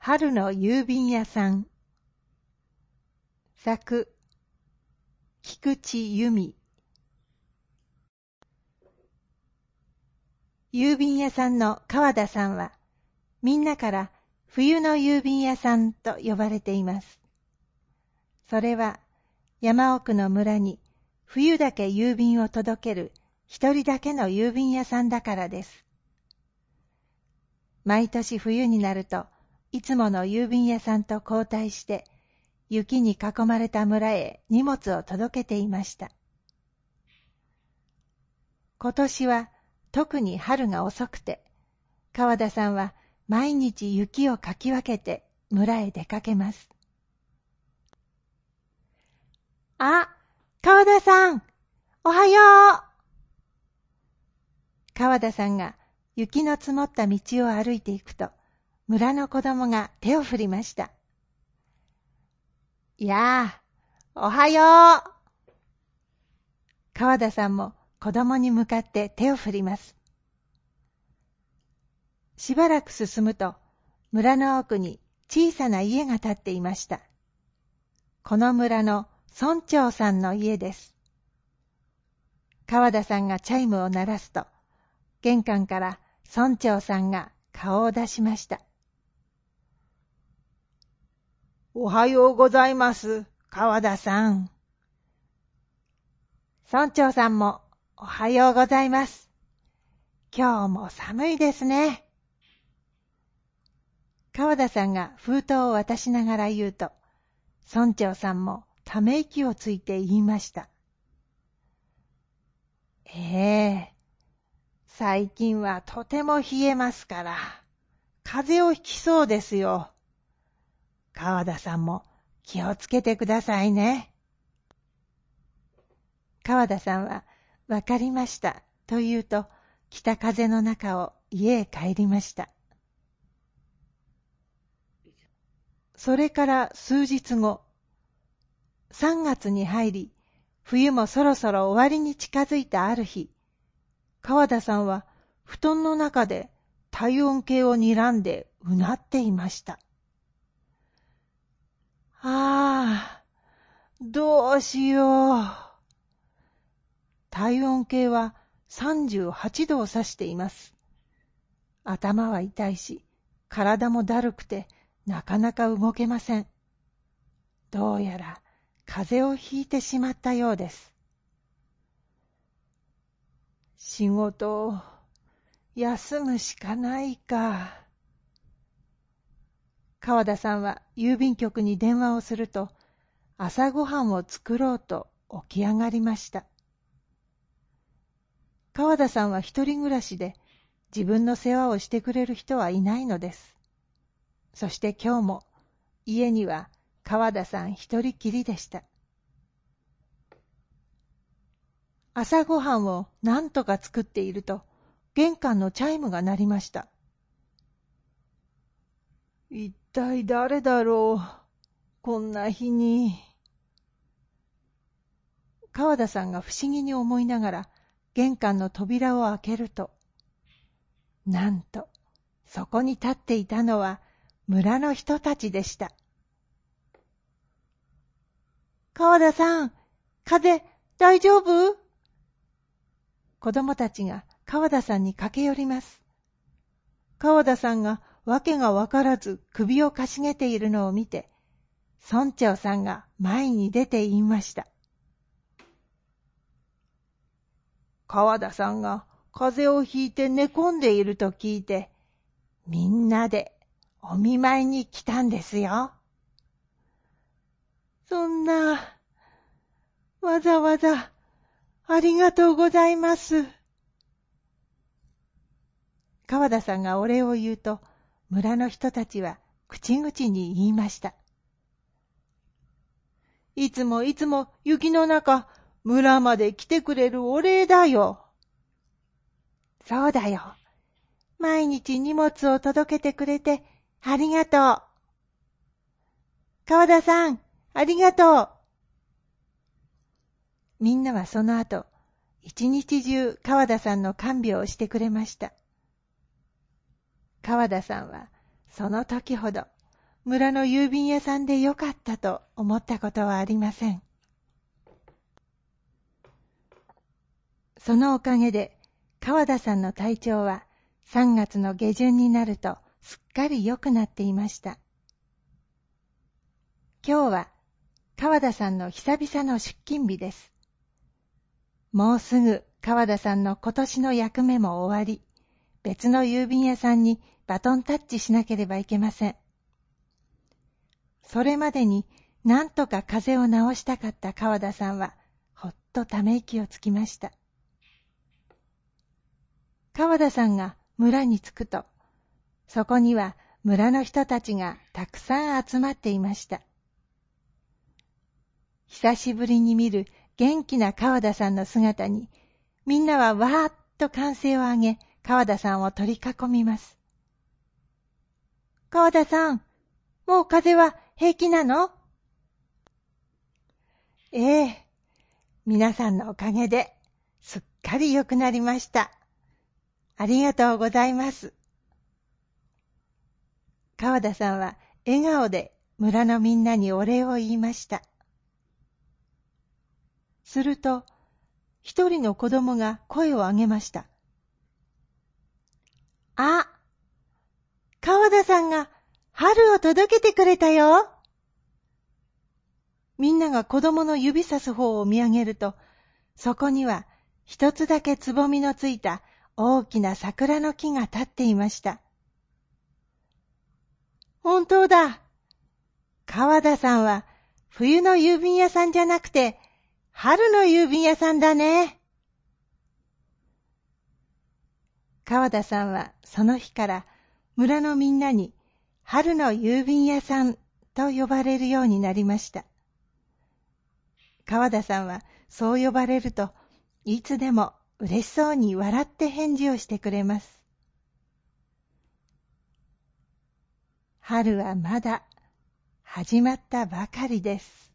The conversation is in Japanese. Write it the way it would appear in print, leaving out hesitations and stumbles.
春の郵便屋さん。作、菊池由美。郵便屋さんの川田さんは、みんなから冬の郵便屋さんと呼ばれています。それは山奥の村に冬だけ郵便を届ける一人だけの郵便屋さんだからです。毎年冬になると、いつもの郵便屋さんと交代して、雪に囲まれた村へ荷物を届けていました。今年は特に春が遅くて、川田さんは毎日雪をかき分けて村へ出かけます。あ、川田さん、おはよう。川田さんが雪の積もった道を歩いていくと、村の子供が手を振りました。やあ、おはよう。川田さんも子供に向かって手を振ります。しばらく進むと、村の奥に小さな家が建っていました。この村の村長さんの家です。川田さんがチャイムを鳴らすと、玄関から村長さんが顔を出しました。おはようございます、川田さん。村長さんもおはようございます。今日も寒いですね。川田さんが封筒を渡しながら言うと、村長さんもため息をついて言いました。最近はとても冷えますから、風邪をひきそうですよ。川田さんも気をつけてくださいね。川田さんは、わかりましたと言うと、北風の中を家へ帰りました。それから数日後、3月に入り、冬もそろそろ終わりに近づいたある日、川田さんは布団の中で体温計を睨んでうなっていました。どうしよう。体温計は38度を指しています。頭は痛いし、体もだるくてなかなか動けません。どうやら風邪をひいてしまったようです。仕事を休むしかないか。川田さんは郵便局に電話をすると、朝ごはんを作ろうと起き上がりました。川田さんは一人暮らしで、自分の世話をしてくれる人はいないのです。そして今日も家には川田さん一人きりでした。朝ごはんを何とか作っていると、玄関のチャイムが鳴りました。一体誰だろう、こんな日に。川田さんが不思議に思いながら玄関の扉を開けると、なんとそこに立っていたのは村の人たちでした。川田さん、風邪大丈夫？子供たちが川田さんに駆け寄ります。川田さんがわけがわからず首をかしげているのを見て、村長さんが前に出て言いました。川田さんが風邪をひいて寝込んでいると聞いて、みんなでお見舞いに来たんですよ。そんな、わざわざありがとうございます。川田さんがお礼を言うと、村の人たちは口々に言いました。いつも雪の中、村まで来てくれるお礼だよ。そうだよ。毎日荷物を届けてくれてありがとう。川田さん、ありがとう。みんなはその後、一日中川田さんの看病をしてくれました。川田さんはその時ほど村の郵便屋さんでよかったと思ったことはありません。そのおかげで川田さんの体調は3月の下旬になるとすっかり良くなっていました。今日は川田さんの久々の出勤日です。もうすぐ川田さんの今年の役目も終わり、別の郵便屋さんにバトンタッチしなければいけません。それまでに何とか風邪を治したかった川田さんは、ほっとため息をつきました。川田さんが村に着くと、そこには村の人たちがたくさん集まっていました。久しぶりに見る元気な川田さんの姿に、みんなはわーっと歓声を上げ、川田さんを取り囲みます。川田さん、もう風邪は平気なの？ええ、皆さんのおかげですっかり良くなりました。ありがとうございます。川田さんは笑顔で村のみんなにお礼を言いました。すると、一人の子供が声を上げました。あ、川田さんが春を届けてくれたよ。みんなが子供の指さす方を見上げると、そこには一つだけつぼみのついた大きな桜の木が立っていました。本当だ。川田さんは冬の郵便屋さんじゃなくて春の郵便屋さんだね。川田さんはその日から村のみんなに春の郵便屋さんと呼ばれるようになりました。川田さんはそう呼ばれるといつでも嬉しそうに笑って返事をしてくれます。春はまだ始まったばかりです。